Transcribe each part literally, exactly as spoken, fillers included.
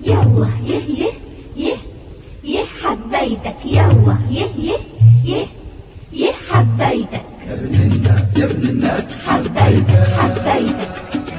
يوه يه يه يه يه حبيتك، يوه يه يه يه يه حبيتك يا ابن الناس يا ابن الناس حبيتك حبيتك.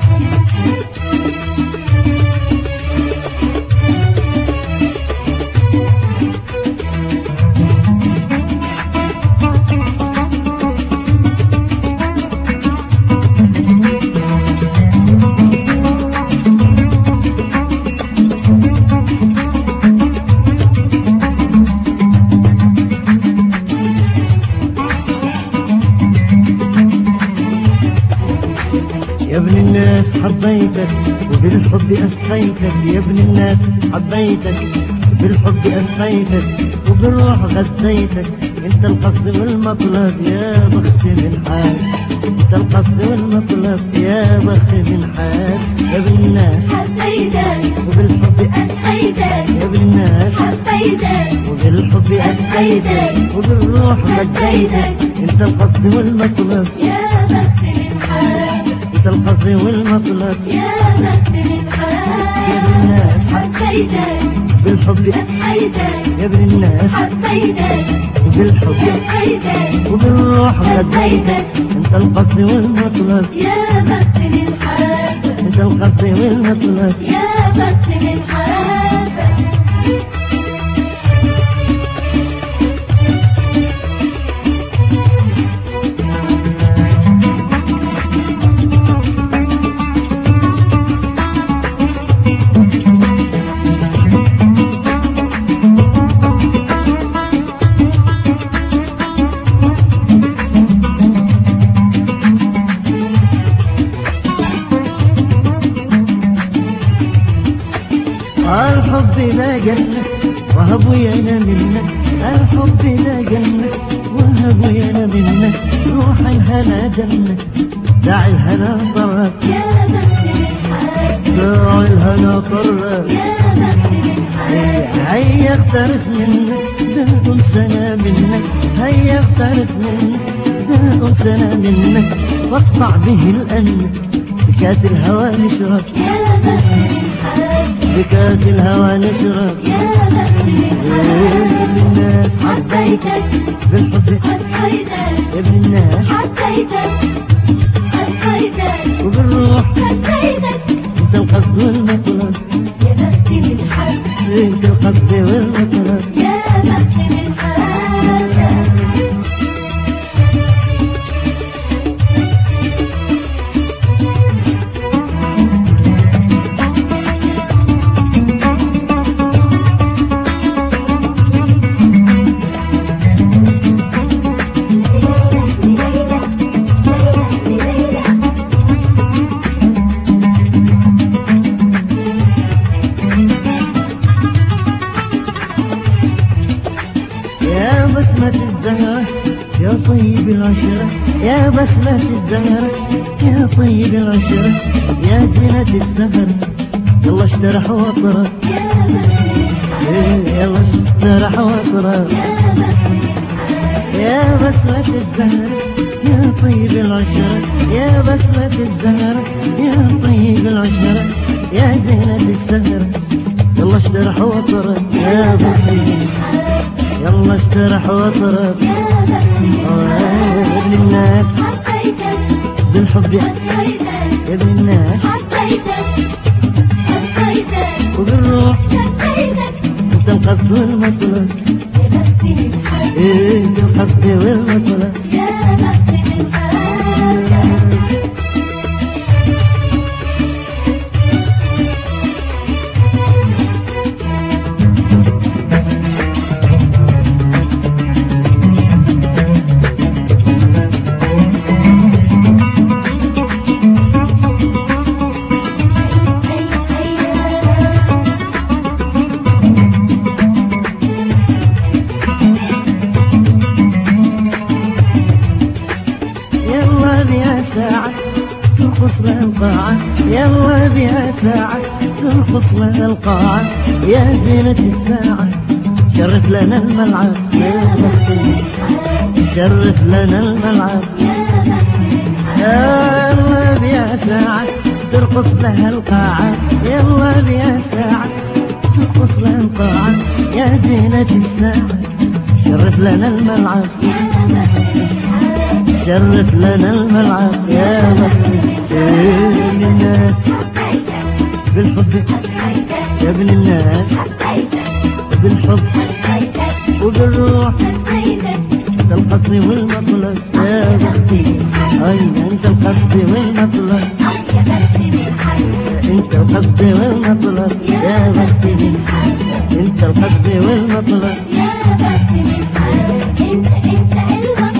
يا ابن الناس حبيتك وبالحب أسقيتك، يا ابن الناس حبيتك وبالحب أسقيتك وبالروح غذيتك. انت القصد والمطلب يا بخت من حال، انت القصد والمطلب يا بخت من حال. يا ابن الناس حبيتك وبالحب أسقيتك، يا ابن الناس حبيتك وبالحب أسقيتك وبالروح غذيتك. انت القصد والمطلب يا بخت من حال، انت القصد والمطلب يا بخت من حال. يا ابن الناس حبيتك بالحب أسقيتك، يا ابن الناس حبيتك وبالحب أسقيتك وبالروح غذيتك. انت القصد والمطلب يا بخت من حال، انت القصد والمطلب يا بخت من حال. الحب لا جنة وهب ويانا منك، الحب لا جنة وهب ويانا منك. روح الهنا جنة داعي الهنا طرق، يا بخت من حال، داعي الهنا طرق. يا بخت من حال. هيا اقترف منك ده أنسنا منك، هيا اقترف منك ده أنسنا منك. واقطع به الأن بكاس الهوى نشرب، يا بخت من حال، بكاس الهوى نشرب. يا بخت من حال. يا ابن الناس حبيتك بالحب أسقيتك، يا ابن الناس حبيتك أسقيتك وبالروح غذيتك. انت القصد والمطلب، يا بخت من حال، انت القصد والمطلب. يا بخت من حال. يا بسمة الزهرة يا طيب العشرة، يا بسمة الزهرة يا طيب العشرة. يا زينة السهر يلا اشترح وطرة، يا بخت من حال، يلا اشترح وطرة. يا بخت من حال. يا بسمة الزهرة يا طيب العشرة، يا بسمة الزهرة يا طيب العشرة. يا زينة السهرة يلا اشترح وطرة. يا بختي يلا اشترح وطرة. يا بخت من يا ابن الناس حبيتك بالحب أسقيتك، يا ابن الناس حبيتك أسقيتك وبالروح غذيتك. انت القصد والمطلب، يا بخت من حال، انت القصد والمطلب. يا بخت من حال. يلا بيا ساعة ترقص لها القاعة، يلا بيا ساعة ترقص لها القاعة. يا زينة الساعة شرف لنا الملعب، يا بختي شرف لنا الملعب. يلا بيا ساعة ترقص لها القاعة، يلا بيا ساعة أصلا قاعة يا زينة الساعة شرف لنا الملعب شرف لنا الملعب يا بخت ابن الناس بالحب يا ابن الناس بالحب وبالروح انت القصد والمطلب يا بختي اي انت القصد والمطلب انت القصد والمطلب يا بختي انت القصد والمطلب يا بختي من حالك انت انت الغرب